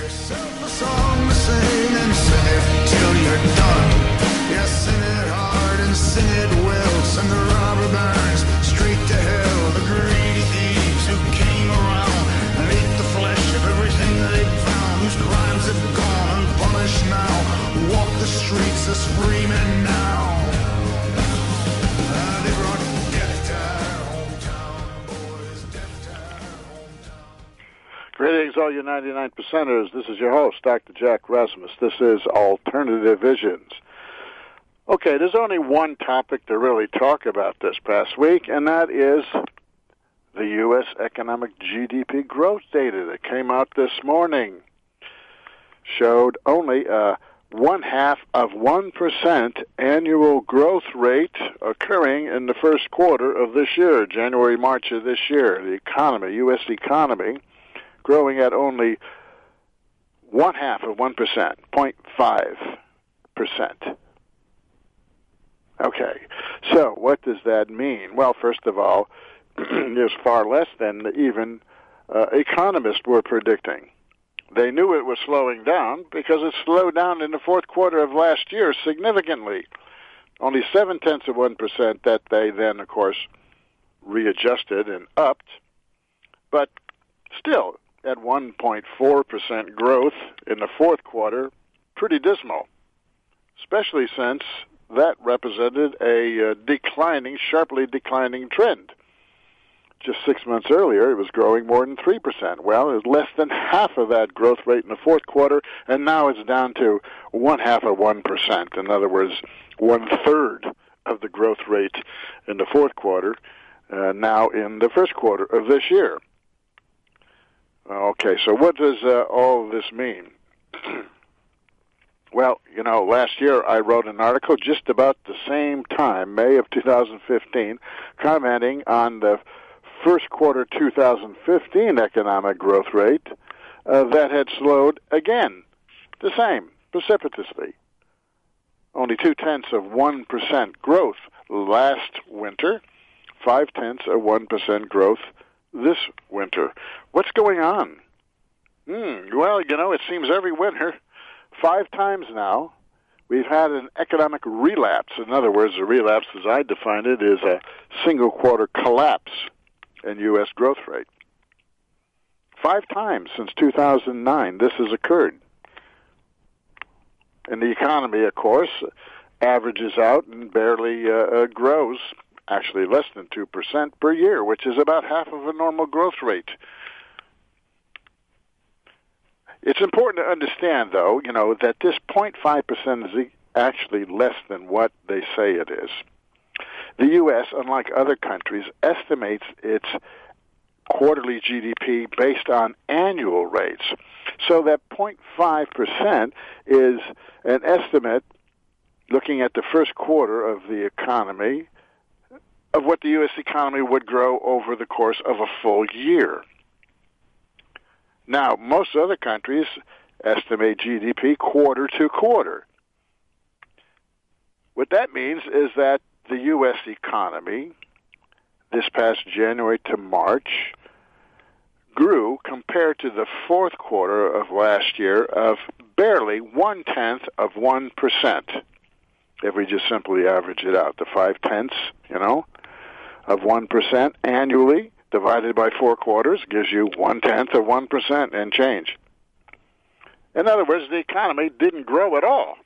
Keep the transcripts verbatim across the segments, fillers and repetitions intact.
yourself a song to sing and sing it till you're done. Yeah, sing it hard and sing it well. Send the robber barons straight to hell. The greedy thieves who came around and ate the flesh of everything they found. Whose crimes have gone unpunished now. Walk the streets as free men now. Uh, they brought death to our hometown, boys, death to our hometown. Greetings, all you ninety-nine percenters. This is your host, Doctor Jack Rasmus. This is Alternative Visions. Okay, there's only one topic to really talk about this past week, and that is the U S economic G D P growth data that came out this morning. Showed only a one half of one percent annual growth rate occurring in the first quarter of this year, January, March of this year. The economy, U S economy, growing at only one half of one percent, zero point five percent. Okay, so what does that mean? Well, first of all, there's far less than even uh, economists were predicting. They knew it was slowing down because it slowed down in the fourth quarter of last year significantly. Only seven-tenths of one percent that they then, of course, readjusted and upped. But still, at one point four percent growth in the fourth quarter, pretty dismal, especially since that represented a uh, declining, sharply declining trend. Just six months earlier, it was growing more than three percent. Well, it was less than half of that growth rate in the fourth quarter, and now it's down to one half of one percent. In other words, one-third of the growth rate in the fourth quarter, uh, now in the first quarter of this year. Okay, so what does uh, all of this mean? Well, you know, last year I wrote an article just about the same time, May of two thousand fifteen, commenting on the first quarter two thousand fifteen economic growth rate uh, that had slowed again, the same, precipitously. Only two-tenths of one percent growth last winter, five-tenths of one percent growth this winter. What's going on? Hmm, well, you know, it seems every winter, five times now, we've had an economic relapse. In other words, a relapse, as I define it, is a single quarter collapse in U S growth rate. Five times since two thousand nine, this has occurred. And the economy, of course, averages out and barely uh, uh, grows, actually less than two percent per year, which is about half of a normal growth rate. It's important to understand, though, you know, that this zero point five percent is actually less than what they say it is. The U S, unlike other countries, estimates its quarterly G D P based on annual rates. So that zero point five percent is an estimate looking at the first quarter of the economy of what the U S economy would grow over the course of a full year. Now, most other countries estimate G D P quarter to quarter. What that means is that the U S economy, this past January to March, grew compared to the fourth quarter of last year of barely one-tenth of one percent. If we just simply average it out, the five-tenths, you know, of one percent annually, divided by four quarters gives you one-tenth of one percent and change. In other words, the economy didn't grow at all.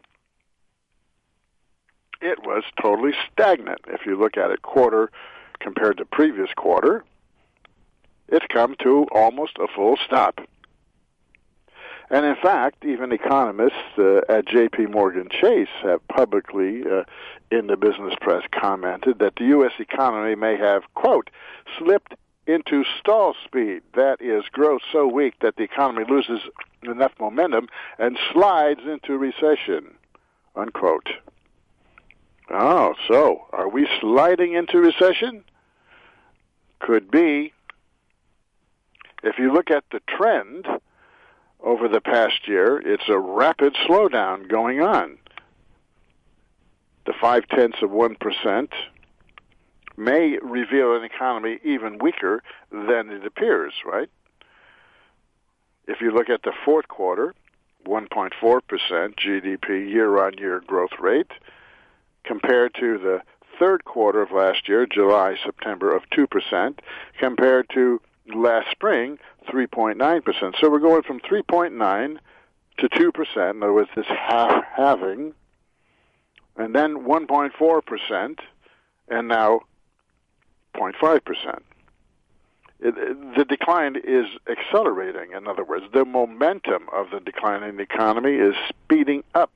It was totally stagnant. If you look at it quarter compared to previous quarter, it's come to almost a full stop. And in fact, even economists uh, at J P Morgan Chase have publicly, uh, in the business press, commented that the U S economy may have, quote, slipped into stall speed. That is, growth so weak that the economy loses enough momentum and slides into recession, unquote. Oh, so are we sliding into recession? Could be. If you look at the trend over the past year, it's a rapid slowdown going on. The five-tenths of one percent may reveal an economy even weaker than it appears, right? If you look at the fourth quarter, one point four percent G D P year-on-year growth rate, compared to the third quarter of last year, July, September, of two percent, compared to last spring, three point nine percent. So we're going from three point nine to two percent. In other words, this half halving, and then one point four percent, and now zero point five percent. It, it, the decline is accelerating. In other words, the momentum of the declining economy is speeding up.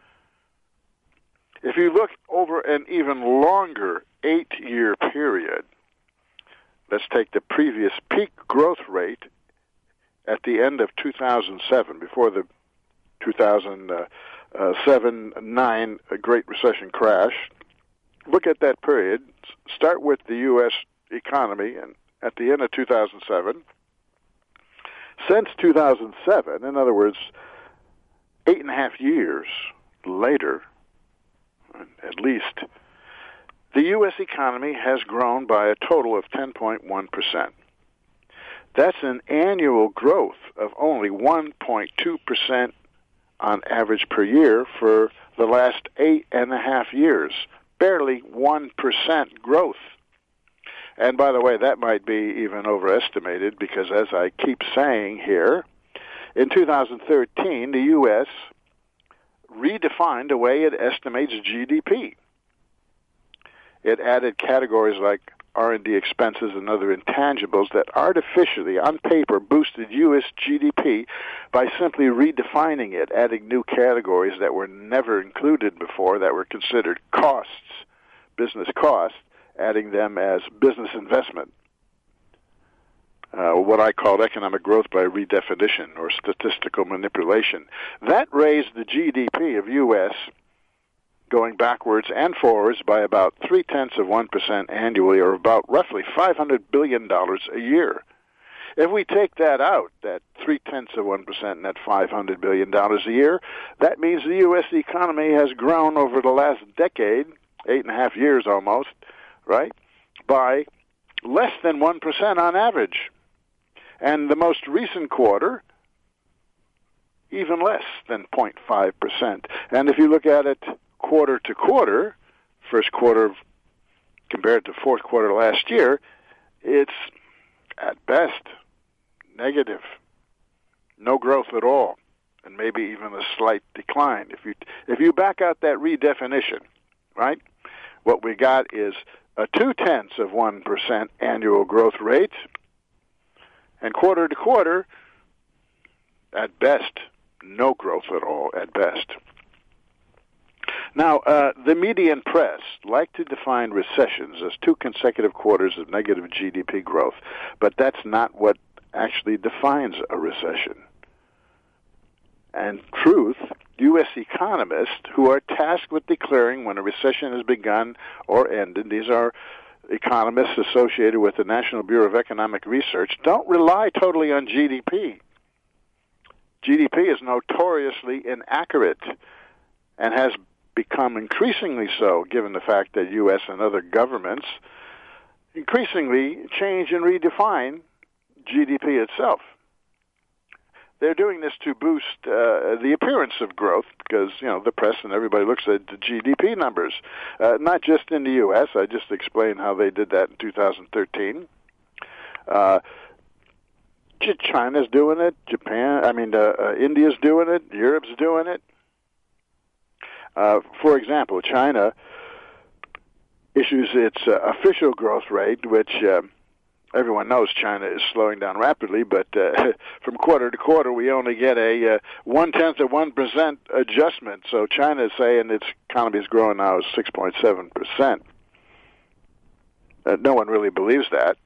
If you look over an even longer eight-year period, let's take the previous peak growth rate at the end of two thousand seven, before the two thousand seven nine Great Recession crash. Look at that period. Start with the U S economy and at the end of two thousand seven. Since two thousand seven, in other words, eight and a half years later, at least, the U S economy has grown by a total of ten point one percent. That's an annual growth of only one point two percent on average per year for the last eight and a half years. Barely one percent growth. And by the way, that might be even overestimated because, as I keep saying here, in two thousand thirteen, the U S redefined the way it estimates G D P. It added categories like R and D expenses and other intangibles that artificially, on paper, boosted U S G D P by simply redefining it, adding new categories that were never included before, that were considered costs, business costs, adding them as business investment. Uh, what I call economic growth by redefinition or statistical manipulation. That raised the G D P of U S going backwards and forwards by about three-tenths of one percent annually, or about roughly five hundred billion dollars a year. If we take that out, that three-tenths of one percent and that five hundred billion dollars a year, that means the U S economy has grown over the last decade, eight and a half years almost, right, by less than one percent on average. And the most recent quarter, even less than zero point five percent. And if you look at it quarter to quarter, first quarter compared to fourth quarter last year, it's at best negative. No growth at all, and maybe even a slight decline. If you if you back out that redefinition, right, what we got is a two-tenths of one percent annual growth rate, and quarter to quarter, at best, no growth at all, at best. Now, uh, the media and press like to define recessions as two consecutive quarters of negative G D P growth, but that's not what actually defines a recession. And truth, U S economists who are tasked with declaring when a recession has begun or ended, these are economists associated with the National Bureau of Economic Research, don't rely totally on G D P. G D P is notoriously inaccurate and has become increasingly so, given the fact that U S and other governments increasingly change and redefine G D P itself. They're doing this to boost uh, the appearance of growth because, you know, the press and everybody looks at the G D P numbers, uh, not just in the U S. I just explained how they did that in two thousand thirteen. Uh, China's doing it. Japan, I mean, uh, uh, India's doing it. Europe's doing it. Uh, for example, China issues its uh, official growth rate, which uh, everyone knows China is slowing down rapidly, but uh, from quarter to quarter we only get a uh, one-tenth of one percent adjustment. So China is saying its economy is growing now six point seven percent. Uh, no one really believes that.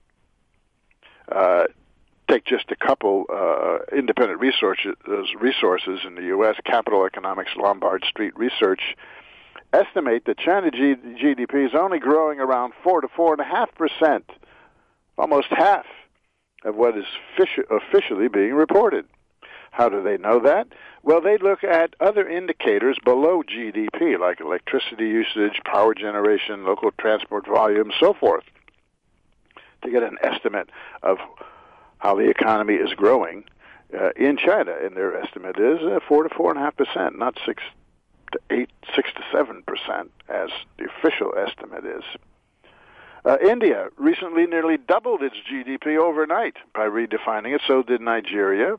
Uh, take just a couple uh, independent resources, resources in the U S, Capital Economics, Lombard Street Research, estimate that China G- GDP is only growing around four to four and a half percent, almost half of what is offici- officially being reported. How do they know that? Well, they look at other indicators below G D P, like electricity usage, power generation, local transport volume, so forth, to get an estimate of how the economy is growing. Uh, in China, and their estimate is uh, four to four and a half percent, not six to eight, six to seven percent, as the official estimate is. Uh, India recently nearly doubled its G D P overnight by redefining it. So did Nigeria.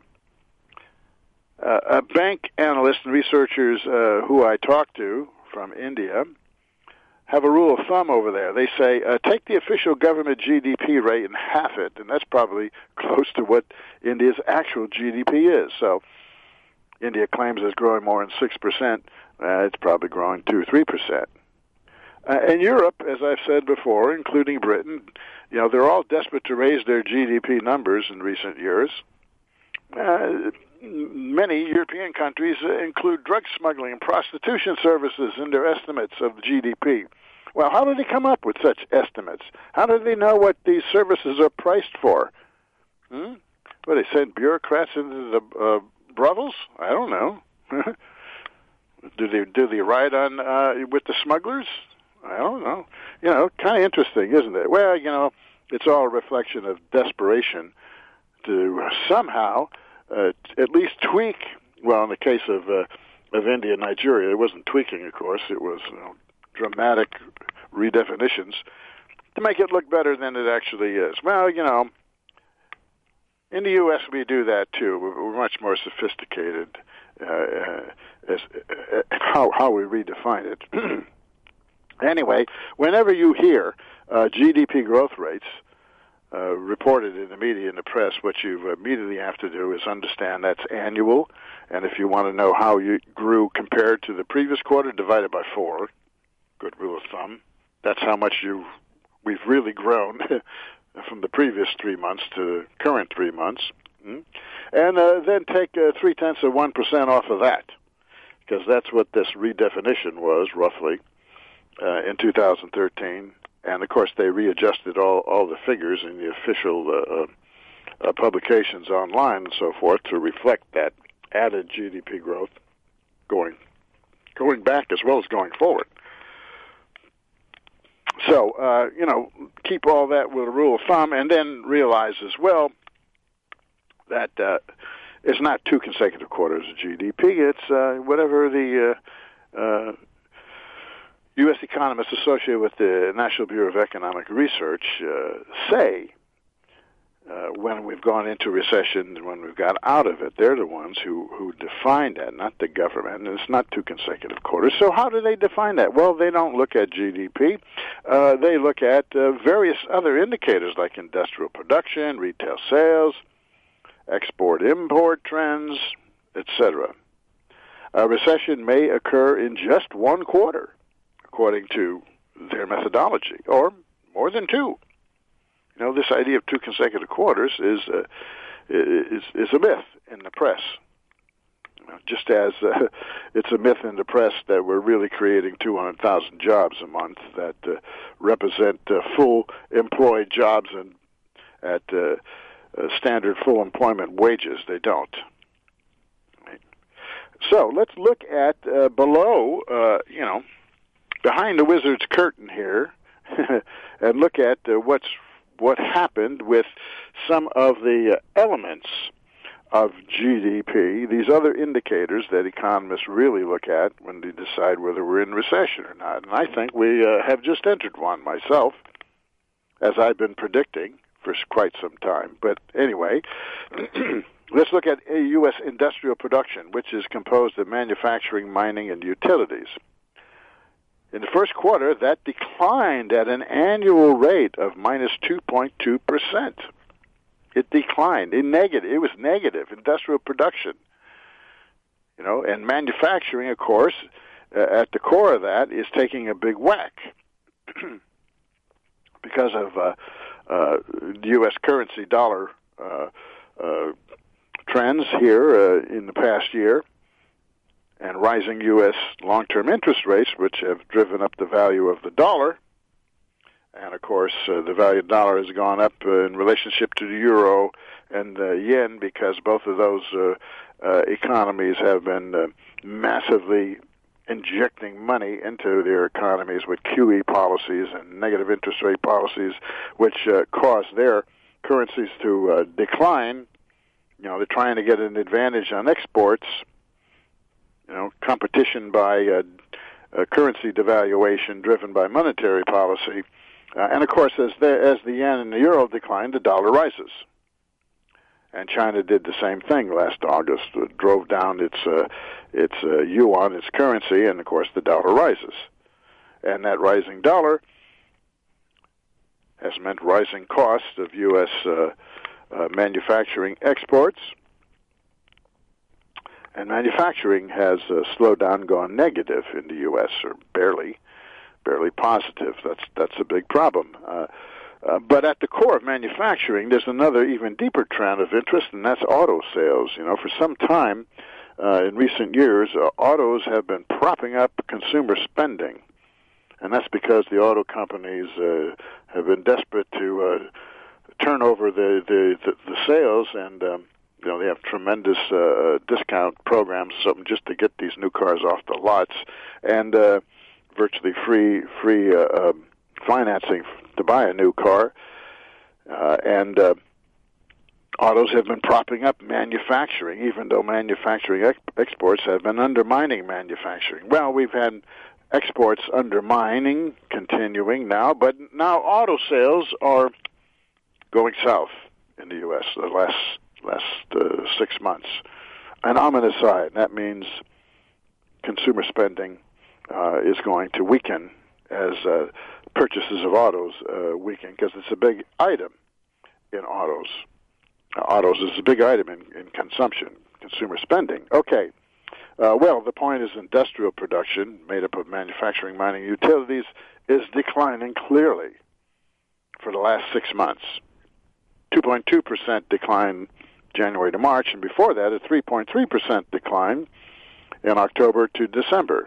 Uh, uh, bank analysts and researchers uh, who I talked to from India have a rule of thumb over there. They say, uh, take the official government G D P rate and half it, and that's probably close to what India's actual G D P is. So India claims it's growing more than six percent. Uh, it's probably growing two or three percent. Uh, and Europe, as I've said before, including Britain, you know, they're all desperate to raise their G D P numbers in recent years. Uh, many European countries uh, include drug smuggling and prostitution services in their estimates of G D P. Well, how do they come up with such estimates? How do they know what these services are priced for? Hmm? What, they send bureaucrats into the uh, brothels? I don't know. do they do they ride on uh, with the smugglers? I don't know. You know, kind of interesting, isn't it? Well, you know, it's all a reflection of desperation to somehow uh, at least tweak. Well, in the case of uh, of India and Nigeria, it wasn't tweaking, of course. It was you know, dramatic redefinitions to make it look better than it actually is. Well, you know, in the U S we do that too. We're much more sophisticated uh, as uh, how how we redefine it. Anyway, whenever you hear uh, G D P growth rates uh, reported in the media and the press, what you immediately have to do is understand that's annual, and if you want to know how you grew compared to the previous quarter, divide it by four. Good rule of thumb. That's how much you we've really grown from the previous three months to the current three months, mm-hmm. and uh, then take uh, three tenths of one percent off of that, because that's what this redefinition was roughly. Uh, in two thousand thirteen, and of course they readjusted all, all the figures in the official uh, uh, publications online and so forth to reflect that added G D P growth going going back as well as going forward. So, uh, you know, keep all that with a rule of thumb, and then realize as well that uh, it's not two consecutive quarters of G D P. It's uh, whatever the uh, uh, U S economists associated with the National Bureau of Economic Research uh, say uh, when we've gone into recession and when we've got out of it. They're the ones who, who define that, not the government, and it's not two consecutive quarters. So how do they define that? Well, they don't look at G D P. Uh, they look at uh, various other indicators like industrial production, retail sales, export-import trends, et cetera. A recession may occur in just one quarter, according to their methodology, or more than two. You know, this idea of two consecutive quarters is uh, is is a myth in the press. You know, just as uh, it's a myth in the press that we're really creating two hundred thousand jobs a month that uh, represent uh, full employed jobs and at uh, uh, standard full employment wages. They don't. Right? So let's look at uh, below. Uh, you know. Behind the wizard's curtain here, and look at uh, what's what happened with some of the uh, elements of G D P, these other indicators that economists really look at when they decide whether we're in recession or not. And I think we uh, have just entered one myself, as I've been predicting for quite some time. But anyway, let's look at U S industrial production, which is composed of manufacturing, mining, and utilities. In the first quarter, that declined at an annual rate of minus two point two percent. It declined. In negative. It was negative, industrial production. You know, and manufacturing, of course, uh, at the core of that is taking a big whack because of uh, uh, the U S currency dollar uh, uh, trends here uh, in the past year, and rising U S long-term interest rates, which have driven up the value of the dollar. And, of course, uh, the value of the dollar has gone up uh, in relationship to the euro and the yen, because both of those uh, uh, economies have been uh, massively injecting money into their economies with Q E policies and negative interest rate policies, which uh, cause their currencies to uh, decline you know, they're trying to get an advantage on exports, you know, competition by uh, uh, currency devaluation driven by monetary policy. Uh, and, of course, as the, as the yen and the euro decline, the dollar rises. And China did the same thing last August, uh, drove down its uh, its uh, yuan, its currency, and, of course, the dollar rises. And that rising dollar has meant rising costs of U S uh, uh, manufacturing exports. And manufacturing has uh, slowed down, gone negative in the U S, or barely, barely positive. That's that's a big problem. Uh, uh, but at the core of manufacturing, there's another even deeper trend of interest, and that's auto sales. You know, for some time uh, in recent years, uh, autos have been propping up consumer spending, and that's because the auto companies uh, have been desperate to uh, turn over the the, the, the sales, and um, you know, they have tremendous uh, discount programs, something just to get these new cars off the lots, and uh, virtually free free uh, uh, financing to buy a new car. Uh, and uh, autos have been propping up manufacturing, even though manufacturing ex- exports have been undermining manufacturing. Well, we've had exports undermining, continuing now, but now auto sales are going south in the U S the last last uh, six months. An ominous sign. That means consumer spending uh, is going to weaken as uh, purchases of autos uh, weaken, because it's a big item in autos. Uh, autos is a big item in, in consumption, consumer spending. Okay. Uh, well, the point is industrial production, made up of manufacturing, mining, utilities, is declining clearly for the last six months. two point two percent decline January to March, and before that, a three point three percent decline in October to December.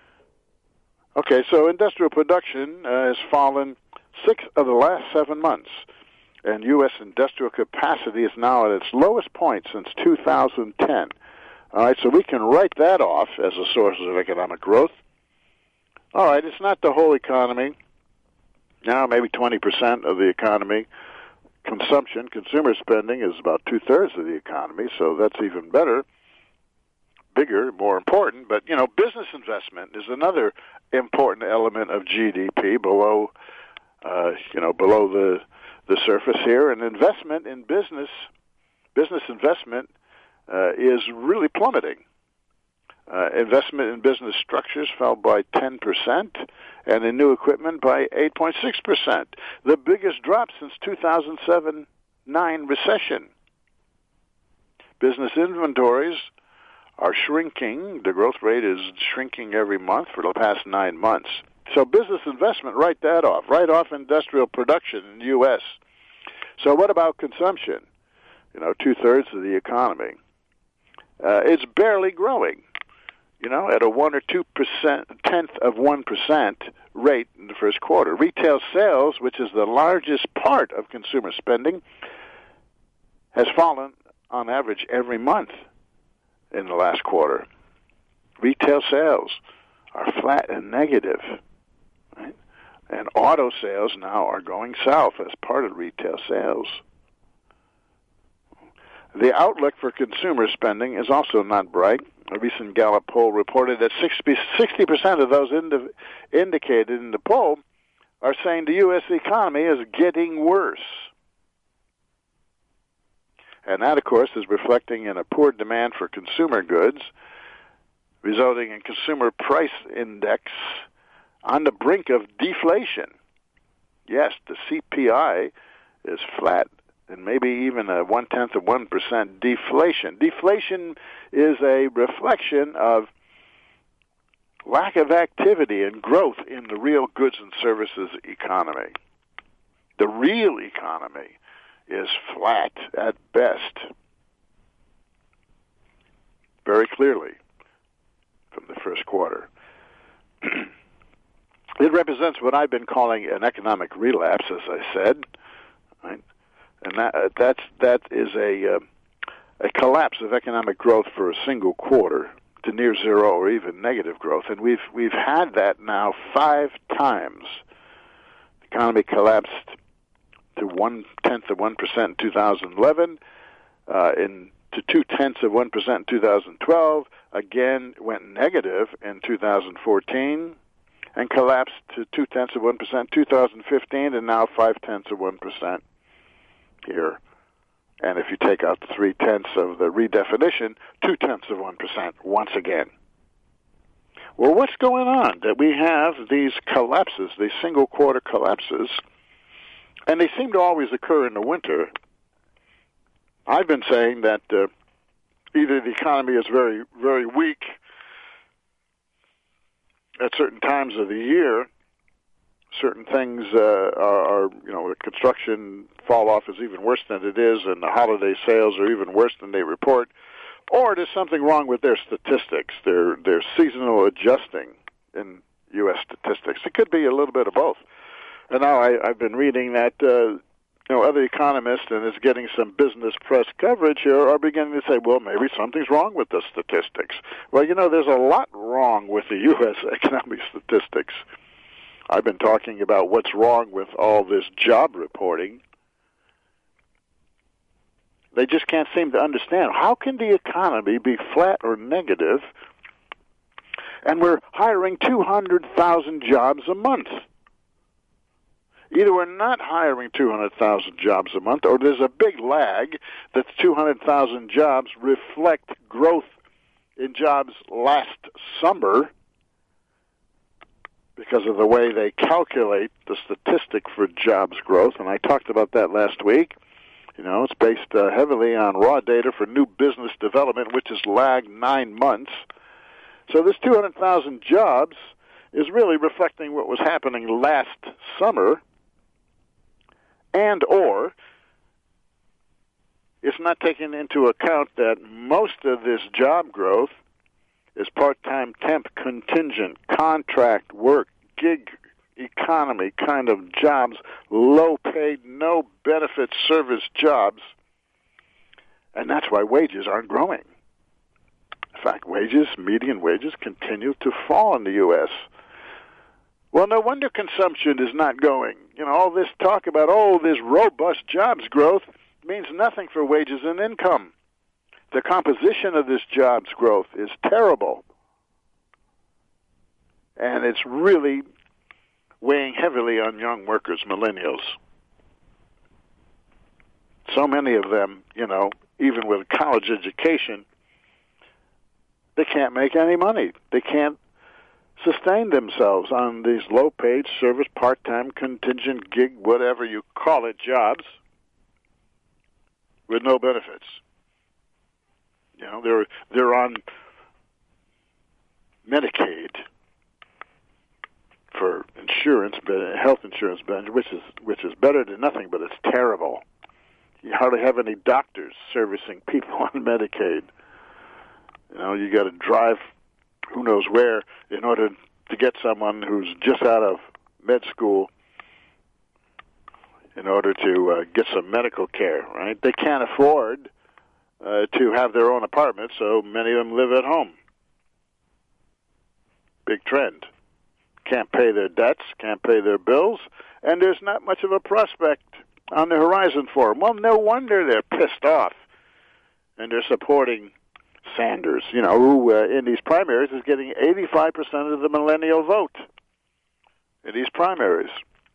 Okay, so industrial production uh, has fallen six of the last seven months, and U S industrial capacity is now at its lowest point since two thousand ten. All right, so we can write that off as a source of economic growth. All right, it's not the whole economy. Now, maybe twenty percent of the economy. Consumption, consumer spending is about two-thirds of the economy, so that's even better, bigger, more important. But, you know, business investment is another important element of G D P below, uh, you know, below the the surface here. And investment in business, business investment uh, is really plummeting. Uh, investment in business structures fell by ten percent, and in new equipment by eight point six percent, the biggest drop since two thousand seven nine recession. Business inventories are shrinking. The growth rate is shrinking every month for the past nine months. So business investment, write that off. Write off industrial production in the U S. So what about consumption? You know, two-thirds of the economy. Uh, it's barely growing. You know, at a one or two percent, tenth of one percent rate in the first quarter. Retail sales, which is the largest part of consumer spending, has fallen on average every month in the last quarter. Retail sales are flat and negative, right? And auto sales now are going south as part of retail sales. The outlook for consumer spending is also not bright. A recent Gallup poll reported that sixty percent of those indi- indicated in the poll are saying the U S economy is getting worse. And that, of course, is reflecting in a poor demand for consumer goods, resulting in consumer price index on the brink of deflation. Yes, the C P I is flat, and maybe even a one-tenth of one percent deflation. Deflation is a reflection of lack of activity and growth in the real goods and services economy. The real economy is flat at best, very clearly from the first quarter. It represents what I've been calling an economic relapse, as I said, right? And that uh, that's that is a uh, a collapse of economic growth for a single quarter to near zero or even negative growth, and we've we've had that now five times. The economy collapsed to one tenth of one percent in two thousand eleven. Uh, in to two-tenths of one percent in two thousand twelve, again went negative in two thousand fourteen, and collapsed to two-tenths of one percent in two thousand fifteen, and now five-tenths of one percent here. And if you take out the three-tenths of the redefinition, two-tenths of one percent once again. Well, what's going on? That we have these collapses, these single-quarter collapses, and they seem to always occur in the winter. I've been saying that uh, either the economy is very, very weak at certain times of the year, certain things uh, are, are, you know, the construction fall off is even worse than it is, and the holiday sales are even worse than they report, or there's something wrong with their statistics. They're, they're seasonal adjusting in U S statistics. It could be a little bit of both. And now I, I've been reading that uh, you know, other economists, and it's getting some business press coverage here, are beginning to say, well, maybe something's wrong with the statistics. Well, you know, there's a lot wrong with the U S economic statistics. I've been talking about what's wrong with all this job reporting. They just can't seem to understand. How can the economy be flat or negative, and we're hiring two hundred thousand jobs a month? Either we're not hiring two hundred thousand jobs a month, or there's a big lag that the two hundred thousand jobs reflect growth in jobs last summer because of the way they calculate the statistic for jobs growth. And I talked about that last week. You know, it's based uh, heavily on raw data for new business development, which has lagged nine months. So this two hundred thousand jobs is really reflecting what was happening last summer, and or it's not taking into account that most of this job growth is part-time, temp, contingent, contract work, gig economy kind of jobs, low-paid, no-benefit service jobs, and that's why wages aren't growing. In fact, wages, median wages, continue to fall in the U S Well, no wonder consumption is not going. You know, all this talk about, oh, this robust jobs growth means nothing for wages and income. The composition of this jobs growth is terrible. And it's really weighing heavily on young workers, millennials. So many of them, you know, even with a college education, they can't make any money. They can't sustain themselves on these low-paid service, part-time, contingent, gig, whatever you call it, jobs with no benefits. You know, they're they're on Medicaid for insurance, health insurance benefits, which is which is better than nothing, but it's terrible. You hardly have any doctors servicing people on Medicaid. You know, you got to drive who knows where in order to get someone who's just out of med school in order to uh, get some medical care, right? They can't afford uh, to have their own apartment, so many of them live at home. Big trend. Can't pay their debts, can't pay their bills, and there's not much of a prospect on the horizon for them. Well, no wonder they're pissed off, and they're supporting Sanders, you know, who uh, in these primaries is getting eighty-five percent of the millennial vote in these primaries.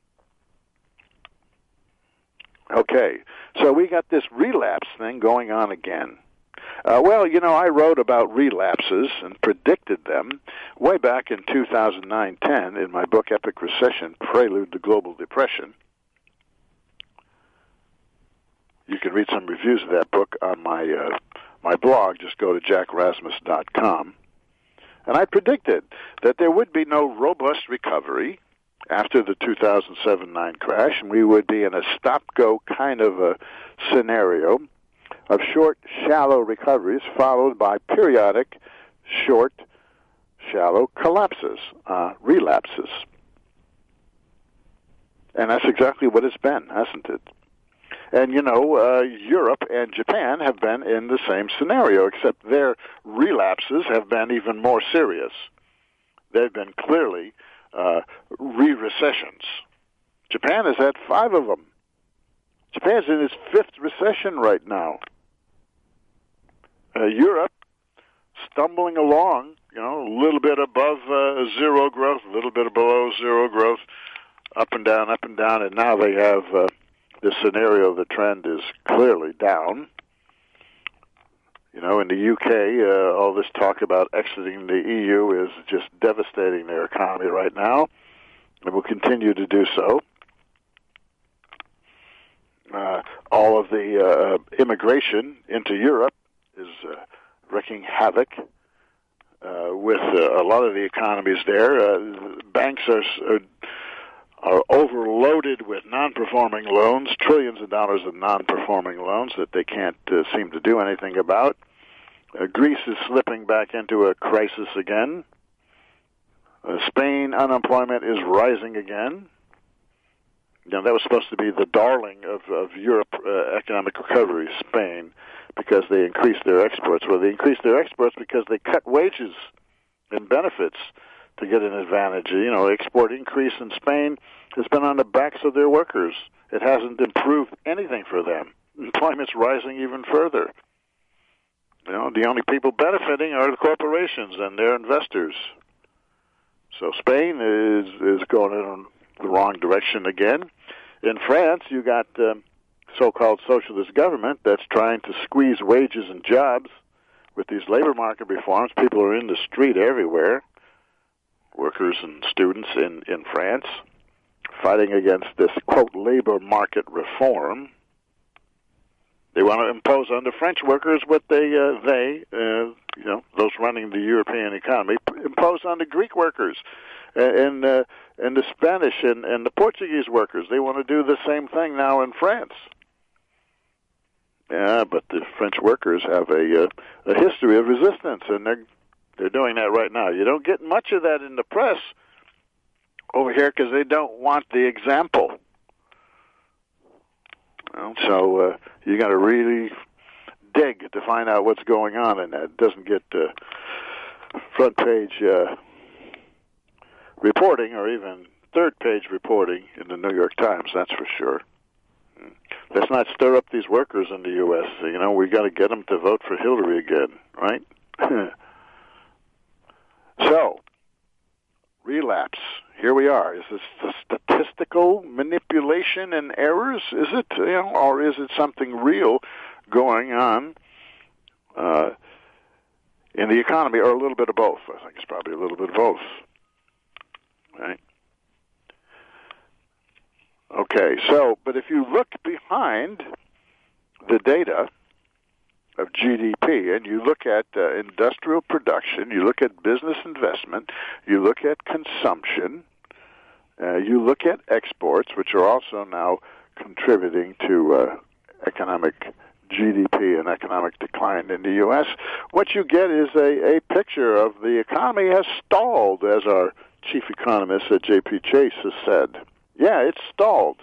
Okay, so we got this relapse thing going on again. Uh, well, you know, I wrote about relapses and predicted them way back in two thousand nine ten in my book Epic Recession, Prelude to Global Depression. You can read some reviews of that book on my uh, my blog. Just go to jack rasmus dot com. And I predicted that there would be no robust recovery after the two thousand seven nine crash, and we would be in a stop-go kind of a scenario of short, shallow recoveries followed by periodic, short, shallow collapses, uh, relapses. And that's exactly what it's been, hasn't it? And, you know, uh, Europe and Japan have been in the same scenario, except their relapses have been even more serious. They've been clearly uh, re-recessions. Japan has had five of them. Japan's in its fifth recession right now. Uh, Europe, stumbling along, you know, a little bit above uh, zero growth, a little bit below zero growth, up and down, up and down, and now they have uh, this scenario, the trend is clearly down. You know, in the U K, uh, all this talk about exiting the E U is just devastating their economy right now, and will continue to do so. Uh, all of the uh, immigration into Europe is uh, wreaking havoc uh, with uh, a lot of the economies there. Uh, banks are, are are overloaded with non-performing loans, trillions of dollars of non-performing loans that they can't uh, seem to do anything about. Uh, Greece is slipping back into a crisis again. Uh, Spain, unemployment is rising again. You know, that was supposed to be the darling of, of Europe uh, economic recovery, Spain, because they increased their exports. Well, they increased their exports because they cut wages and benefits to get an advantage. You know, export increase in Spain has been on the backs of their workers. It hasn't improved anything for them. Employment's rising even further. You know, the only people benefiting are the corporations and their investors. So Spain is is going in the wrong direction again. In France, you got um, so-called socialist government that's trying to squeeze wages and jobs with these labor market reforms. People are in the street everywhere, workers and students in, in France, fighting against this, quote, labor market reform. They want to impose on the French workers what they, uh, they uh, you know, those running the European economy, impose on the Greek workers and uh, and the Spanish and, and the Portuguese workers. They want to do the same thing now in France. Yeah, but the French workers have a uh, a history of resistance, and they're they're doing that right now. You don't get much of that in the press over here because they don't want the example. Well, so uh, you got to really dig to find out what's going on, and that doesn't get uh, front page uh, reporting or even third page reporting in the New York Times. That's for sure. Let's not stir up these workers in the U S You know, we got to get them to vote for Hillary again, right? So, relapse. Here we are. Is this statistical manipulation and errors? Is it, you know, or is it something real going on uh, in the economy, or a little bit of both? I think it's probably a little bit of both. Right? Okay, so, but if you look behind the data of G D P, and you look at uh, industrial production, you look at business investment, you look at consumption, uh, you look at exports, which are also now contributing to uh, economic G D P and economic decline in the U S, what you get is a, a picture of the economy has stalled, as our chief economist at J P Chase has said. Yeah, it's stalled.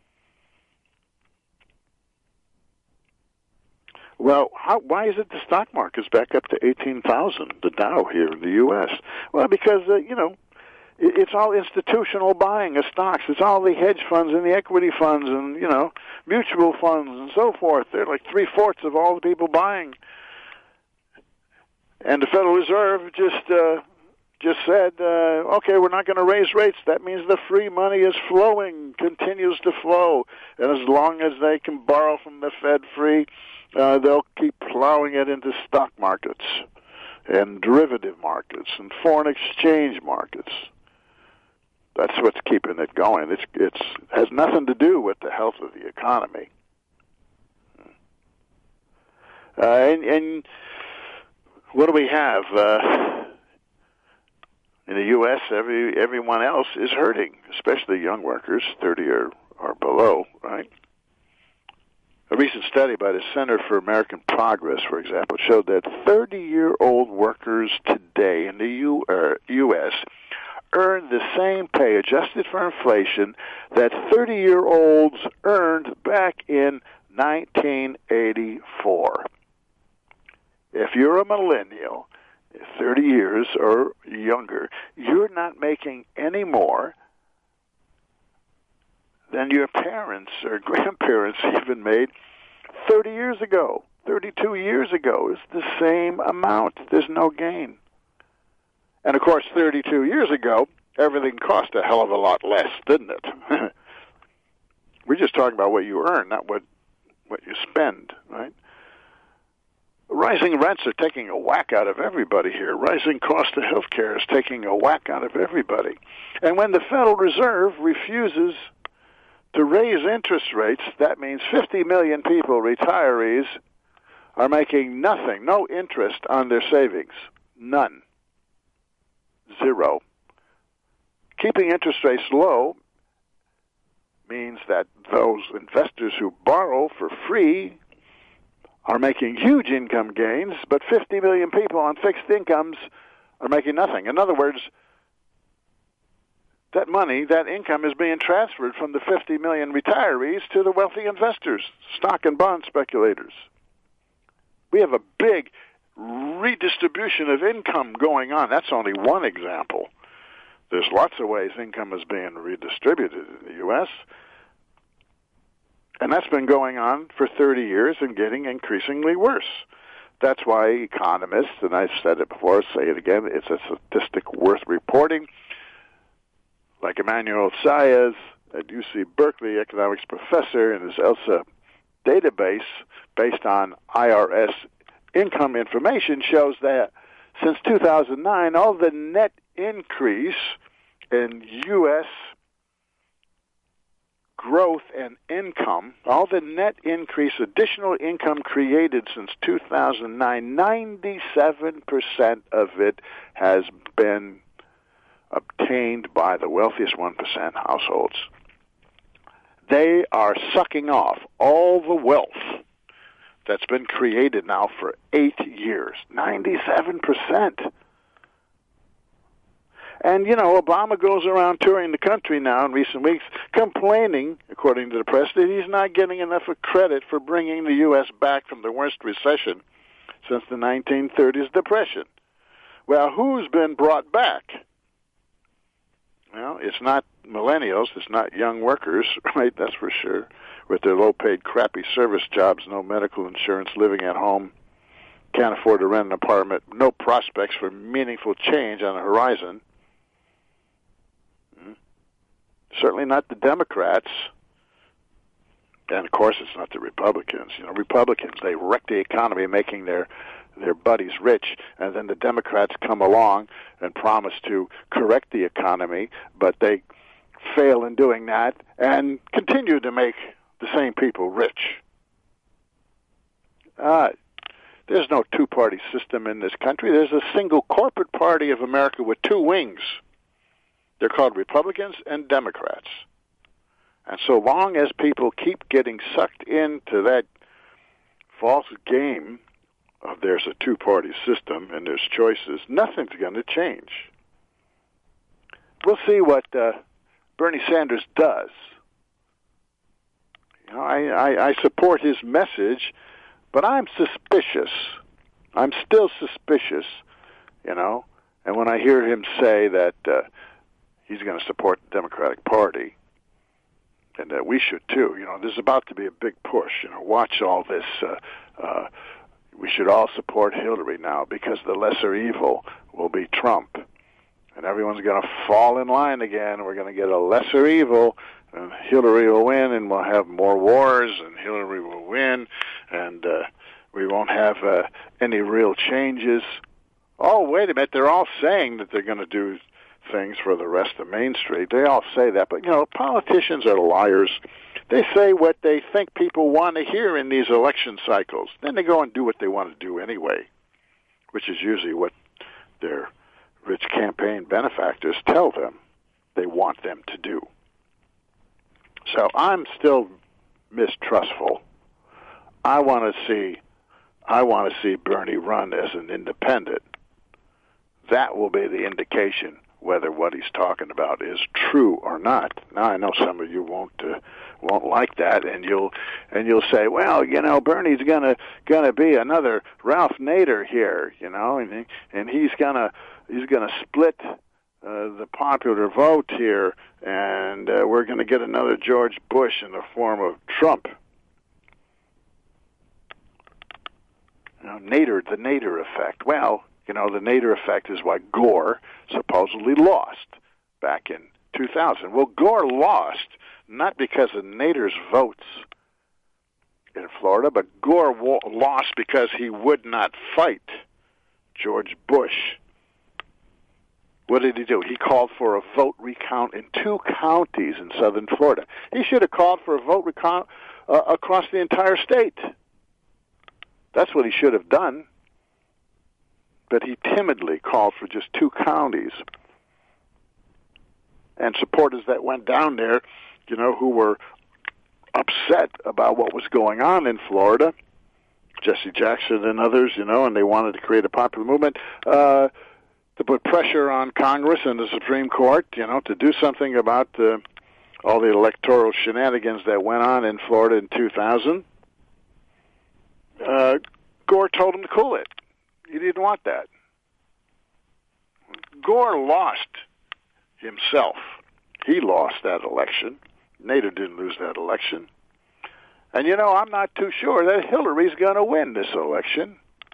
Well, how, why is it the stock market's back up to eighteen thousand, the Dow here in the U S? Well, because, uh, you know, it, it's all institutional buying of stocks. It's all the hedge funds and the equity funds and, you know, mutual funds and so forth. They're like three-fourths of all the people buying. And the Federal Reserve just... Uh, just said, uh, okay, we're not going to raise rates. That means the free money is flowing, continues to flow. And as long as they can borrow from the Fed free, uh, they'll keep plowing it into stock markets and derivative markets and foreign exchange markets. That's what's keeping it going. It's it's has nothing to do with the health of the economy. Uh, and, and what do we have? Uh, In the U S, every everyone else is hurting, especially young workers, thirty or, or below, right? A recent study by the Center for American Progress, for example, showed that thirty-year-old workers today in the U, er, U S earn the same pay, adjusted for inflation, that thirty-year-olds earned back in nineteen eighty-four. If you're a millennial, thirty years or younger, you're not making any more than your parents or grandparents even made thirty years ago. thirty-two years ago is the same amount. There's no gain. And, of course, thirty-two years ago, everything cost a hell of a lot less, didn't it? We're just talking about what you earn, not what, what you spend, right? Rising rents are taking a whack out of everybody here. Rising cost of health care is taking a whack out of everybody. And when the Federal Reserve refuses to raise interest rates, that means fifty million people, retirees, are making nothing, no interest on their savings. None. Zero. Keeping interest rates low means that those investors who borrow for free are making huge income gains, but fifty million people on fixed incomes are making nothing. In other words, that money, that income is being transferred from the fifty million retirees to the wealthy investors, stock and bond speculators. We have a big redistribution of income going on. That's only one example. There's lots of ways income is being redistributed in the U S, and that's been going on for thirty years and getting increasingly worse. That's why economists, and I've said it before, say it again, it's a statistic worth reporting. Like Emmanuel Saez at U C Berkeley, economics professor, in his ELSA database based on I R S income information shows that since two thousand nine, all the net increase in U S growth and income, all the net increase, additional income created since two thousand nine, ninety-seven percent of it has been obtained by the wealthiest one percent households. They are sucking off all the wealth that's been created now for eight years. ninety-seven percent. And, you know, Obama goes around touring the country now in recent weeks, complaining, according to the press, that he's not getting enough of credit for bringing the U S back from the worst recession since the nineteen thirties Depression. Well, who's been brought back? Well, it's not millennials, it's not young workers, right, that's for sure, with their low-paid, crappy service jobs, no medical insurance, living at home, can't afford to rent an apartment, no prospects for meaningful change on the horizon. Certainly not the Democrats, and of course it's not the Republicans. You know, Republicans, they wreck the economy, making their their buddies rich, and then the Democrats come along and promise to correct the economy, but they fail in doing that and continue to make the same people rich. Uh, there's no two-party system in this country. There's a single corporate party of America with two wings. They're called Republicans and Democrats. And so long as people keep getting sucked into that false game of there's a two-party system and there's choices, nothing's going to change. We'll see what uh, Bernie Sanders does. You know, I, I, I support his message, but I'm suspicious. I'm still suspicious, you know. And when I hear him say that uh, he's going to support the Democratic Party, and that we should too, you know, there's about to be a big push. You know, watch all this. Uh, uh, we should all support Hillary now because the lesser evil will be Trump. And everyone's going to fall in line again. We're going to get a lesser evil, and Hillary will win, and we'll have more wars, and Hillary will win, and uh, we won't have uh, any real changes. Oh, wait a minute. They're all saying that they're going to do things for the rest of Main Street. They all say that. But, you know, politicians are liars. They say what they think people want to hear in these election cycles. Then they go and do what they want to do anyway, which is usually what their rich campaign benefactors tell them they want them to do. So I'm still mistrustful. I want to see I want to see Bernie run as an independent. That will be the indication whether what he's talking about is true or not. Now I know some of you won't uh, won't like that, and you'll and you'll say, well, you know, Bernie's gonna gonna be another Ralph Nader here, you know, and he, and he's gonna he's gonna split uh, the popular vote here, and uh, we're gonna get another George Bush in the form of Trump. You know, Nader, the Nader effect. Well, you know, the Nader effect is why Gore supposedly lost back in two thousand. Well, Gore lost not because of Nader's votes in Florida, but Gore wo- lost because he would not fight George Bush. What did he do? He called for a vote recount in two counties in southern Florida. He should have called for a vote recount uh, across the entire state. That's what he should have done. But he timidly called for just two counties. And supporters that went down there, you know, who were upset about what was going on in Florida, Jesse Jackson and others, you know, and they wanted to create a popular movement, uh, to put pressure on Congress and the Supreme Court, you know, to do something about uh, all the electoral shenanigans that went on in Florida in two thousand. Uh, Gore told him to cool it. He didn't want that. Gore lost himself. He lost that election. Nader didn't lose that election. And, you know, I'm not too sure that Hillary's going to win this election.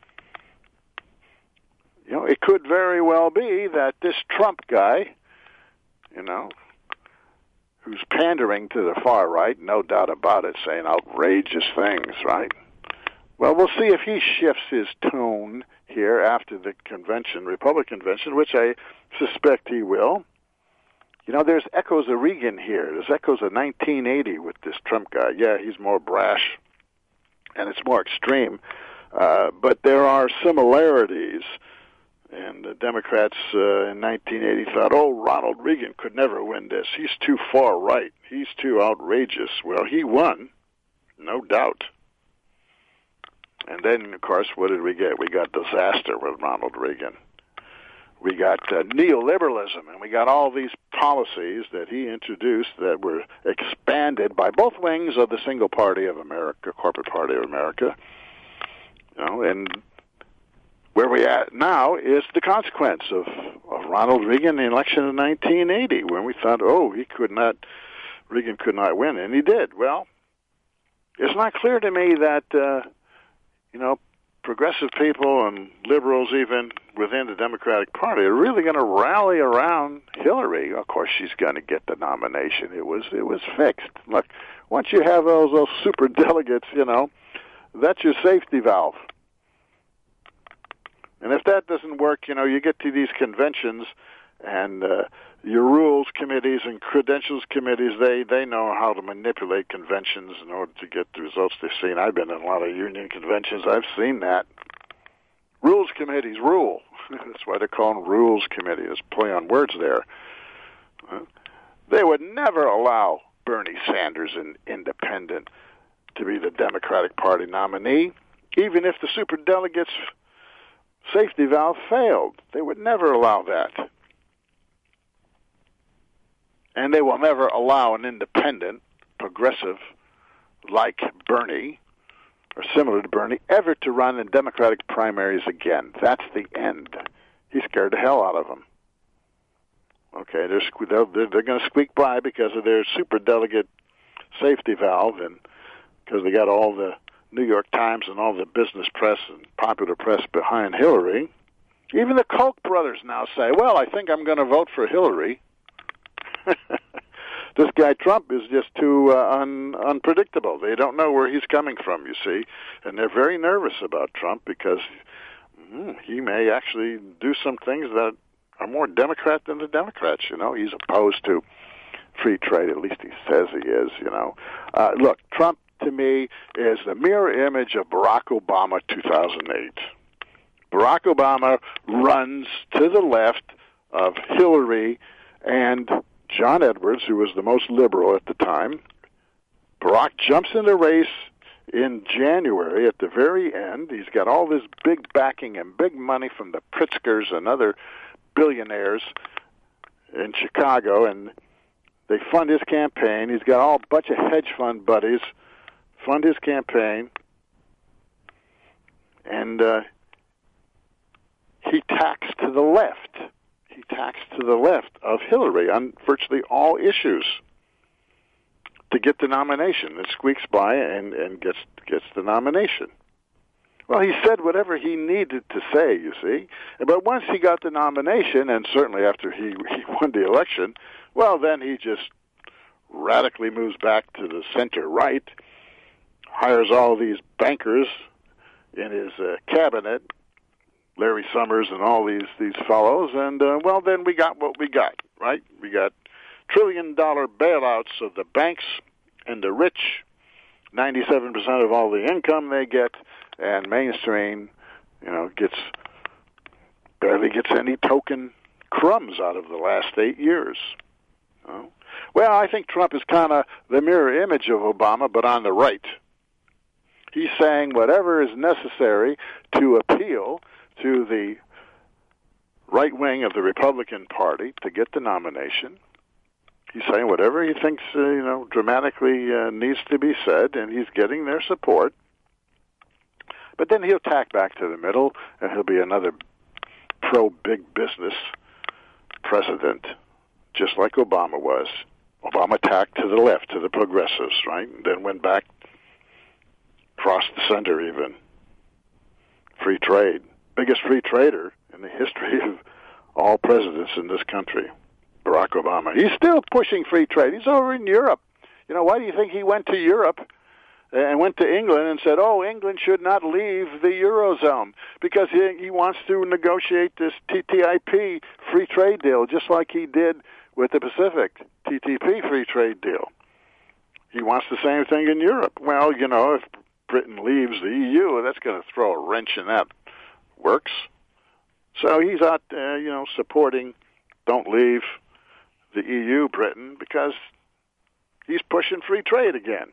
You know, it could very well be that this Trump guy, you know, who's pandering to the far right, no doubt about it, saying outrageous things, right? Well, we'll see if he shifts his tone here after the convention, Republican convention, which I suspect he will. You know, there's echoes of Reagan here. There's echoes of nineteen eighty with this Trump guy. Yeah, he's more brash, and it's more extreme. Uh, but there are similarities. And the Democrats uh, in nineteen eighty thought, oh, Ronald Reagan could never win this. He's too far right. He's too outrageous. Well, he won, no doubt. And then, of course, what did we get? We got disaster with Ronald Reagan. We got uh, neoliberalism, and we got all these policies that he introduced that were expanded by both wings of the single party of America, corporate party of America. You know, and where we at now is the consequence of, of Ronald Reagan, the election of nineteen eighty, when we thought, oh, he could not, Reagan could not win, and he did. Well, it's not clear to me that, uh, you know, progressive people and liberals even within the Democratic Party are really going to rally around Hillary. Of course, she's going to get the nomination. It was it was fixed. Look, once you have those those super delegates, you know, that's your safety valve. And if that doesn't work, you know, you get to these conventions and uh, your rules committees and credentials committees, they, they know how to manipulate conventions in order to get the results they've seen. I've been in a lot of union conventions. I've seen that. Rules committees rule. That's why they're called rules committee. There's play on words there. Uh, they would never allow Bernie Sanders, an independent, to be the Democratic Party nominee, even if the superdelegates' safety valve failed. They would never allow that. And they will never allow an independent, progressive, like Bernie, or similar to Bernie, ever to run in Democratic primaries again. That's the end. He scared the hell out of them. Okay, they're they're, they're going to squeak by because of their superdelegate safety valve, and because they got all the New York Times and all the business press and popular press behind Hillary. Even the Koch brothers now say, well, I think I'm going to vote for Hillary. This guy Trump is just too uh, un- unpredictable. They don't know where he's coming from, you see, and they're very nervous about Trump because mm, he may actually do some things that are more Democrat than the Democrats. You know, he's opposed to free trade. At least he says he is. You know, uh, look, Trump to me is the mirror image of Barack Obama, two thousand eight. Barack Obama runs to the left of Hillary and John Edwards, who was the most liberal at the time. Barack jumps in the race in January at the very end. He's got all this big backing and big money from the Pritzkers and other billionaires in Chicago, and they fund his campaign. He's got all a bunch of hedge fund buddies fund his campaign, and uh, he tacks to the left. He tacks to the left of Hillary on virtually all issues to get the nomination. It squeaks by and, and gets gets the nomination. Well, he said whatever he needed to say, you see. But once he got the nomination, and certainly after he, he won the election, well, then he just radically moves back to the center-right, hires all these bankers in his uh, cabinet, Larry Summers and all these, these fellows, and, uh, well, then we got what we got, right? We got trillion-dollar bailouts of the banks and the rich, ninety-seven percent of all the income they get, and mainstream, you know, gets barely gets any token crumbs out of the last eight years. You know? Well, I think Trump is kind of the mirror image of Obama, but on the right. He's saying whatever is necessary to appeal to the right wing of the Republican Party to get the nomination. He's saying whatever he thinks, uh, you know, dramatically uh, needs to be said, and he's getting their support. But then he'll tack back to the middle, and he'll be another pro-big business president, just like Obama was. Obama tacked to the left, to the progressives, right? And then went back, crossed the center even. Free trade. Biggest free trader in the history of all presidents in this country, Barack Obama. He's still pushing free trade. He's over in Europe. You know, why do you think he went to Europe and went to England and said, oh, England should not leave the Eurozone? Because he, he wants to negotiate this T T I P free trade deal, just like he did with the Pacific T T P free trade deal. He wants the same thing in Europe. Well, you know, if Britain leaves the E U, that's going to throw a wrench in that works. So he's out, uh, you know, supporting don't leave the E U, Britain, because he's pushing free trade again.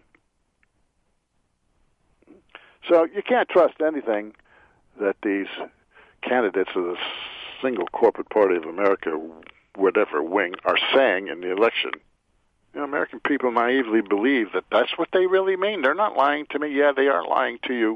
So you can't trust anything that these candidates of the single corporate party of America, whatever wing, are saying in the election. You know, American people naively believe that that's what they really mean. They're not lying to me. Yeah, they are lying to you.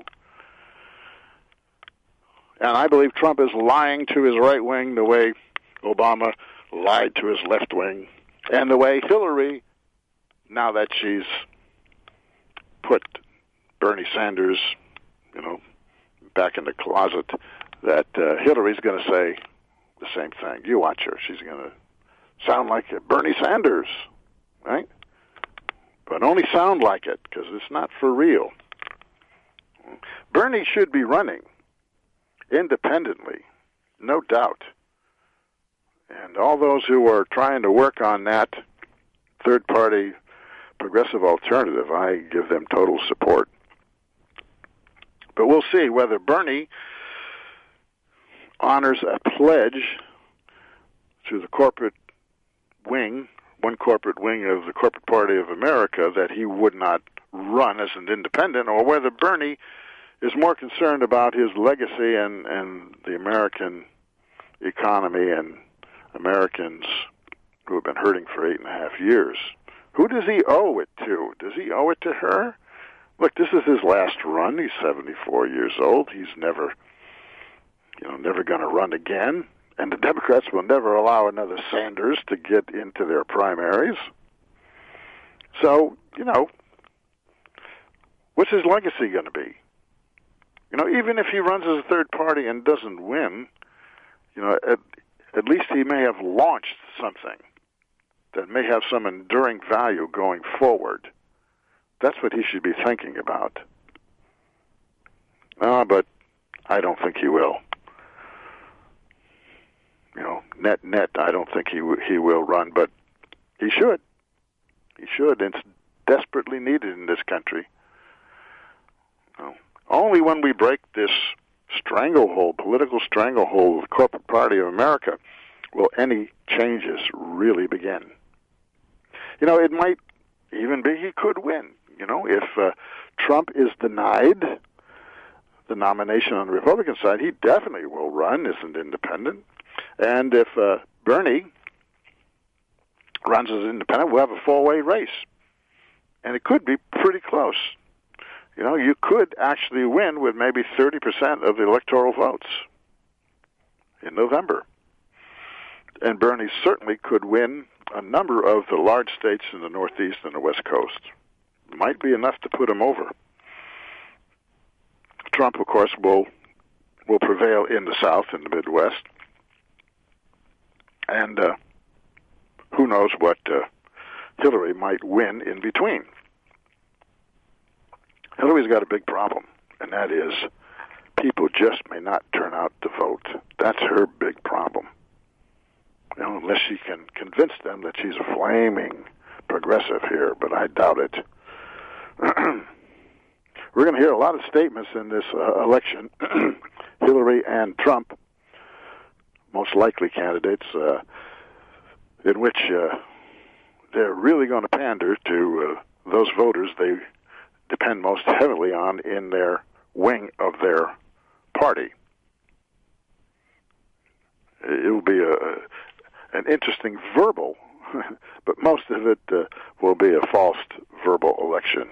And I believe Trump is lying to his right wing the way Obama lied to his left wing, and the way Hillary, now that she's put Bernie Sanders, you know, back in the closet, that uh, Hillary's going to say the same thing. You watch her. She's going to sound like Bernie Sanders, right? But only sound like it, because it's not for real. Bernie should be running independently, no doubt. And all those who are trying to work on that third-party progressive alternative, I give them total support. But we'll see whether Bernie honors a pledge to the corporate wing, one corporate wing of the corporate party of America, that he would not run as an independent, or whether Bernie is more concerned about his legacy and, and the American economy and Americans who have been hurting for eight and a half years. Who does he owe it to? Does he owe it to her? Look, this is his last run. He's seventy-four years old. He's never, you know, never going to run again. And the Democrats will never allow another Sanders to get into their primaries. So, you know, what's his legacy going to be? You know, even if he runs as a third party and doesn't win, you know, at, at least he may have launched something that may have some enduring value going forward. That's what he should be thinking about. Uh, but I don't think he will. You know, net, net, I don't think he w- he will run, but he should. He should. It's desperately needed in this country. You know, only when we break this stranglehold, political stranglehold of the corporate party of America, will any changes really begin. You know, it might even be he could win. You know, if uh, Trump is denied the nomination on the Republican side, he definitely will run as an independent. And if uh, Bernie runs as an independent, we'll have a four-way race. And it could be pretty close. You know, you could actually win with maybe thirty percent of the electoral votes in November. And Bernie certainly could win a number of the large states in the Northeast and the West Coast. Might be enough to put him over. Trump, of course, will will prevail in the South, in the Midwest, and uh, who knows what uh, Hillary might win in between. Hillary's got a big problem, and that is people just may not turn out to vote. That's her big problem. You know, unless she can convince them that she's a flaming progressive here, but I doubt it. We're going to hear a lot of statements in this uh, election. Hillary and Trump, most likely candidates, uh, in which uh, they're really going to pander to uh, those voters they depend most heavily on in their wing of their party. It will be a, an interesting verbal, but most of it uh, will be a false verbal election.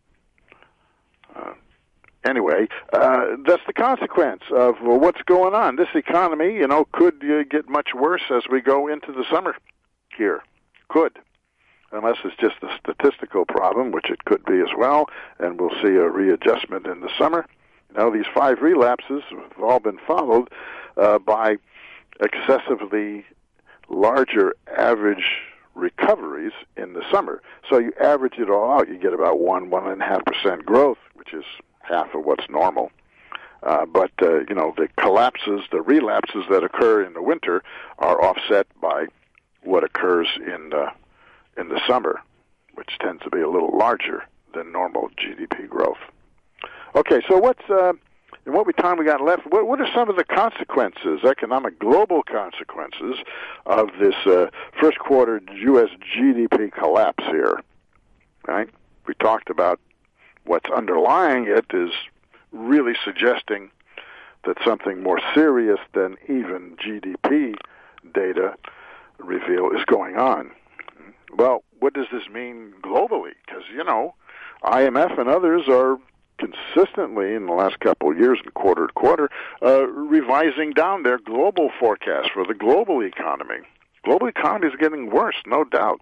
Uh, anyway, uh, that's the consequence of well, what's going on. This economy, you know, could uh, get much worse as we go into the summer here. Could. Unless it's just a statistical problem, which it could be as well, and we'll see a readjustment in the summer. You know, these five relapses have all been followed uh, by excessively larger average recoveries in the summer. So you average it all out, you get about one, one and a half percent growth, which is half of what's normal. Uh, but, uh, you know, the collapses, the relapses that occur in the winter are offset by what occurs in the, in the summer, which tends to be a little larger than normal G D P growth. Okay, so what's, uh, in what we time we got left, what, what are some of the consequences, economic global consequences, of this uh, first quarter U S G D P collapse here? Right? We talked about what's underlying it is really suggesting that something more serious than even G D P data reveal is going on. Well, what does this mean globally? Because, you know, I M F and others are consistently in the last couple of years and quarter to quarter uh, revising down their global forecast for the global economy. Global economy is getting worse, no doubt.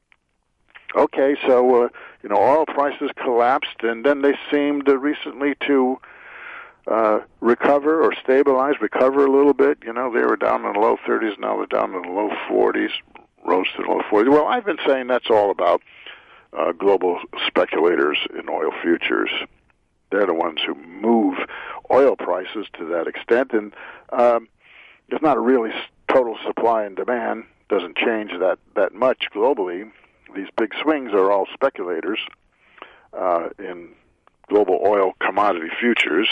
Okay, so, uh, you know, oil prices collapsed, and then they seemed uh, recently to uh, recover or stabilize, recover a little bit. You know, they were down in the low thirties, now they're down in the low forties, rose to the low forties. Well, I've been saying that's all about uh, global speculators in oil futures. They're the ones who move oil prices to that extent, and um, it's not a really total supply and demand. Doesn't change that, that much globally. These big swings are all speculators uh, in global oil commodity futures,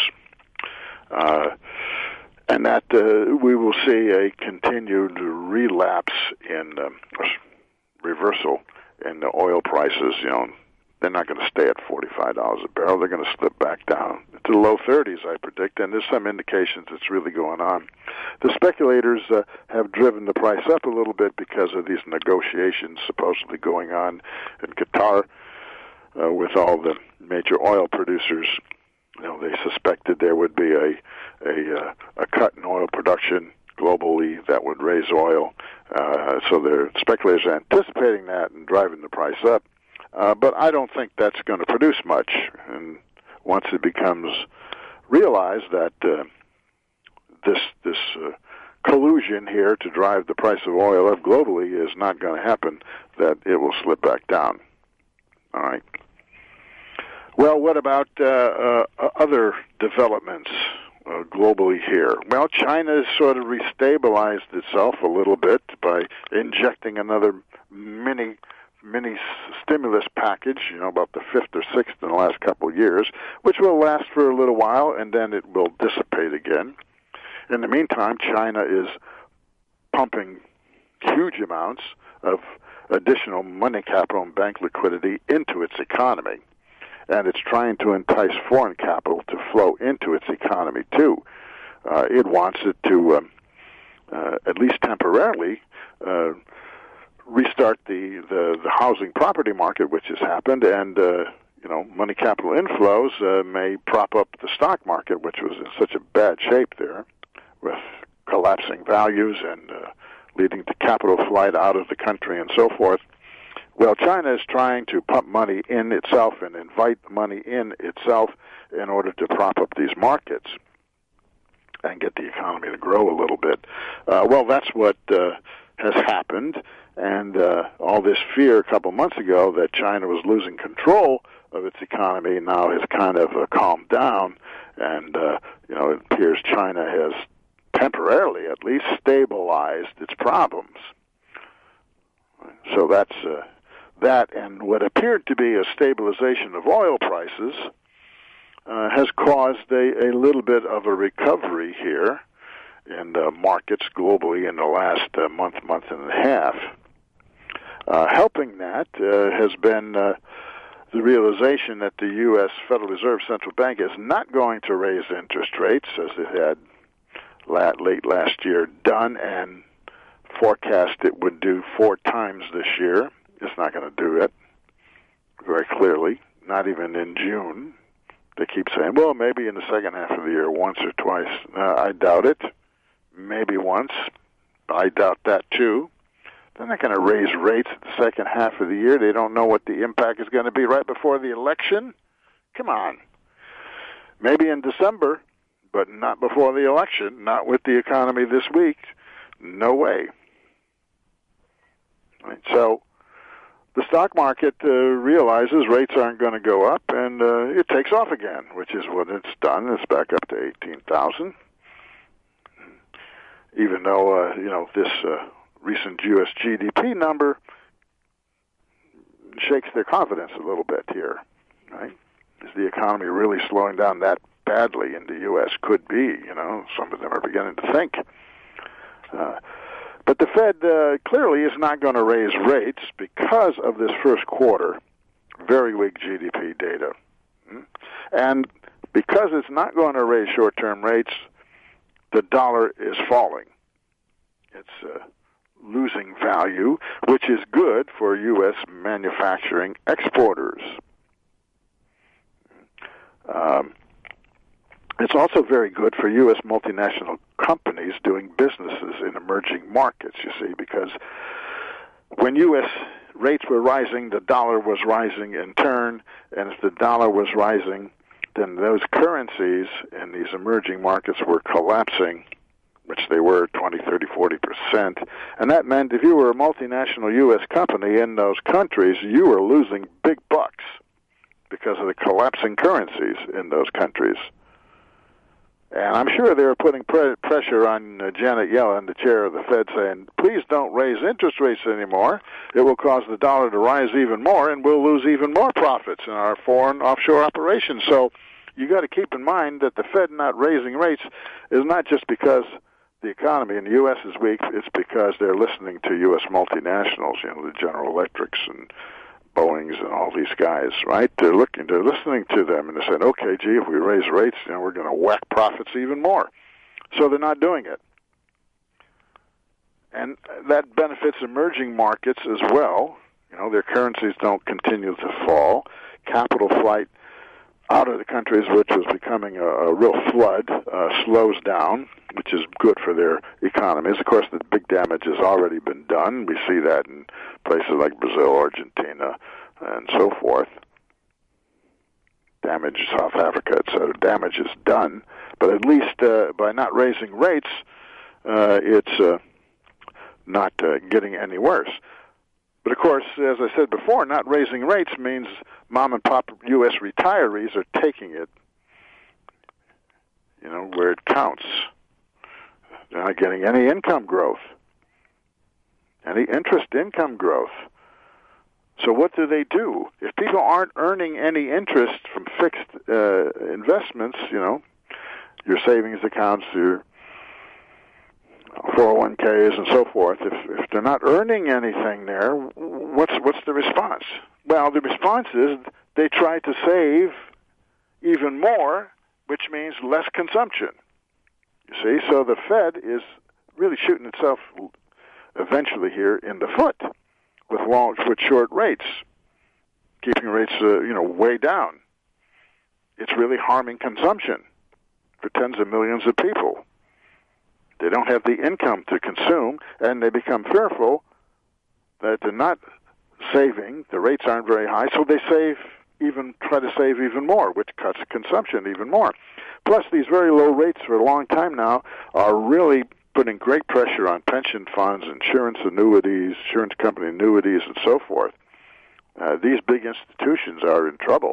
uh, and that uh, we will see a continued relapse in um, reversal in the oil prices. You know, they're not going to stay at forty-five dollars a barrel. They're going to slip back down to the low thirties, I predict, and there's some indications it's really going on. The speculators uh, have driven the price up a little bit because of these negotiations supposedly going on in Qatar uh, with all the major oil producers. You know, they suspected there would be a a, uh, a cut in oil production globally that would raise oil. Uh, so the speculators are anticipating that and driving the price up. Uh, but I don't think that's going to produce much. And once it becomes realized that uh, this this uh, collusion here to drive the price of oil up globally is not going to happen, that it will slip back down. All right. Well, what about uh, uh, other developments uh, globally here? Well, China has sort of restabilized itself a little bit by injecting another mini mini stimulus package, you know, about the fifth or sixth in the last couple of years, which will last for a little while, and then it will dissipate again. In the meantime, China is pumping huge amounts of additional money capital and bank liquidity into its economy, and it's trying to entice foreign capital to flow into its economy, too. Uh, it wants it to, um, uh, at least temporarily, uh, restart the, the, the housing property market, which has happened, and uh, you know, money capital inflows uh, may prop up the stock market, which was in such a bad shape there, with collapsing values and uh, leading to capital flight out of the country and so forth. Well, China is trying to pump money in itself and invite money in itself in order to prop up these markets and get the economy to grow a little bit. Uh, well, that's what uh, has happened, and uh, all this fear a couple months ago that China was losing control of its economy now has kind of uh, calmed down, and uh, you know, it appears China has temporarily, at least, stabilized its problems. So that's uh, that, and what appeared to be a stabilization of oil prices uh, has caused a, a little bit of a recovery here in the markets globally in the last uh, month, month and a half. Uh, helping that uh, has been uh, the realization that the U S Federal Reserve Central Bank is not going to raise interest rates as it had late last year done and forecast it would do four times this year. It's not going to do it very clearly, not even in June. They keep saying, well, maybe in the second half of the year, once or twice. Uh, I doubt it. Maybe once. I doubt that, too. They're not going to raise rates at the second half of the year. They don't know what the impact is going to be right before the election. Come on. Maybe in December, but not before the election, not with the economy this week. No way. Right. So the stock market uh, realizes rates aren't going to go up, and uh, it takes off again, which is what it's done. It's back up to eighteen thousand. Even though, uh, you know, this uh, recent U S G D P number shakes their confidence a little bit here, right? Is the economy really slowing down that badly in the U S? Could be, you know, some of them are beginning to think. Uh, but the Fed uh, clearly is not going to raise rates because of this first quarter very weak G D P data. And because it's not going to raise short-term rates, the dollar is falling. It's uh, losing value, which is good for U S manufacturing exporters. Um, it's also very good for U S multinational companies doing businesses in emerging markets, you see, because when U S rates were rising, the dollar was rising in turn, and if the dollar was rising, then those currencies in these emerging markets were collapsing, which they were twenty, thirty, forty percent. And that meant if you were a multinational U S company in those countries, you were losing big bucks because of the collapsing currencies in those countries. And I'm sure they were putting pre- pressure on uh, Janet Yellen, the chair of the Fed, saying, please don't raise interest rates anymore. It will cause the dollar to rise even more, and we'll lose even more profits in our foreign offshore operations. So you got to keep in mind that the Fed not raising rates is not just because the economy in the U S is weak. It's because they're listening to U S multinationals, you know, the General Electrics and Boeings and all these guys, right? They're looking, they're listening to them, and they're saying, okay, gee, if we raise rates, you know, we're going to whack profits even more. So they're not doing it. And that benefits emerging markets as well. You know, their currencies don't continue to fall. Capital flight out of the countries, which was becoming a, a real flood, uh, slows down, which is good for their economies. Of course, the big damage has already been done. We see that in places like Brazil, Argentina, and so forth. Damage, South Africa, et cetera. Damage is done. But at least uh, by not raising rates, uh, it's uh, not uh, getting any worse. But, of course, as I said before, not raising rates means mom-and-pop U S retirees are taking it, you know, where it counts. They're not getting any income growth, any interest income growth. So what do they do? If people aren't earning any interest from fixed uh, investments, you know, your savings accounts, your four oh one k's and so forth, if, if they're not earning anything there, what's what's the response? Well, the response is they try to save even more, which means less consumption. You see, so the Fed is really shooting itself eventually here in the foot with long, with short rates, keeping rates, uh, you know, way down. It's really harming consumption for tens of millions of people. They don't have the income to consume, and they become fearful that they're not saving. The rates aren't very high, so they save even try to save even more, which cuts consumption even more. Plus, these very low rates for a long time now are really putting great pressure on pension funds, insurance annuities, insurance company annuities, and so forth. Uh, these big institutions are in trouble.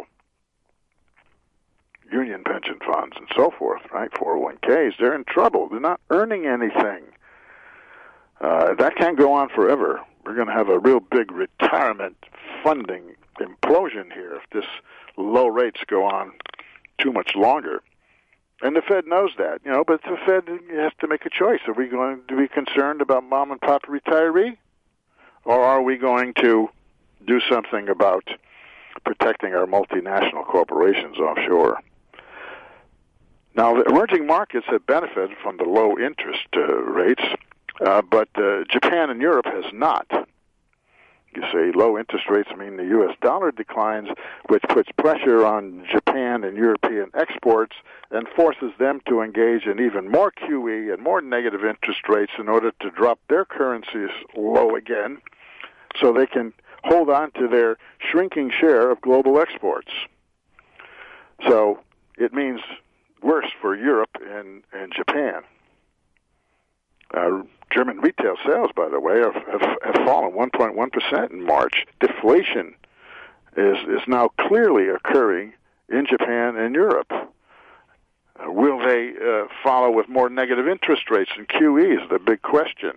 Union pension funds and so forth, right? four oh one k's, they're in trouble. They're not earning anything. Uh, that can't go on forever. We're going to have a real big retirement funding implosion here if this low rates go on too much longer. And the Fed knows that, you know, but the Fed has to make a choice. Are we going to be concerned about mom and pop retiree? Or are we going to do something about protecting our multinational corporations offshore? Now, the emerging markets have benefited from the low interest uh, rates, uh, but uh, Japan and Europe has not. You say low interest rates mean the U S dollar declines, which puts pressure on Japan and European exports and forces them to engage in even more Q E and more negative interest rates in order to drop their currencies low again so they can hold on to their shrinking share of global exports. So it means worse for Europe and, and Japan. Uh, German retail sales, by the way, have, have, have fallen one point one percent in March. Deflation is, is now clearly occurring in Japan and Europe. Uh, will they uh, follow with more negative interest rates and Q E is the big question.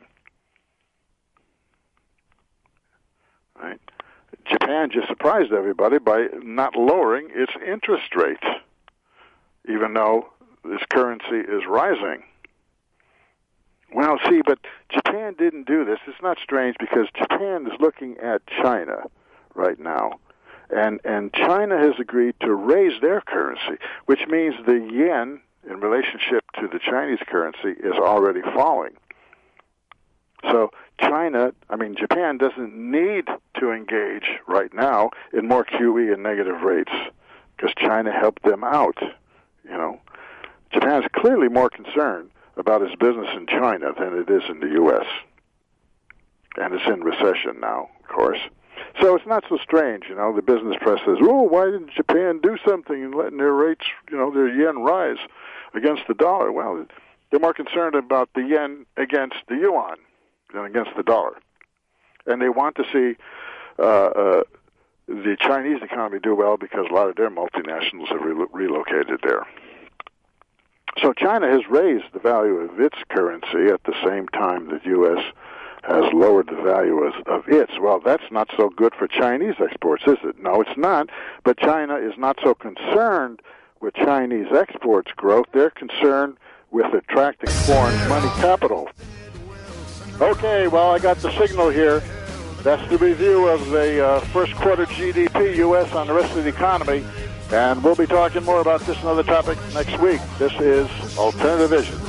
Right? Japan just surprised everybody by not lowering its interest rate, even though this currency is rising. Well, see, but Japan didn't do this. It's not strange because Japan is looking at China right now. And and China has agreed to raise their currency, which means the yen in relationship to the Chinese currency is already falling. So China, I mean, Japan doesn't need to engage right now in more Q E and negative rates because China helped them out, you know. Japan is clearly more concerned about its business in China than it is in the U S And it's in recession now, of course. So it's not so strange, you know, the business press says, oh, why didn't Japan do something in letting their rates, you know, their yen rise against the dollar? Well, they're more concerned about the yen against the yuan than against the dollar. And they want to see uh, uh, the Chinese economy do well because a lot of their multinationals have re- relocated there. So China has raised the value of its currency at the same time that U S has lowered the value of, of its. Well, that's not so good for Chinese exports, is it? No, it's not. But China is not so concerned with Chinese exports growth. They're concerned with attracting foreign money capital. Okay, well, I got the signal here. That's the review of the uh, first quarter G D P U S on the rest of the economy. And we'll be talking more about this and other topic next week. This is Alternative Vision.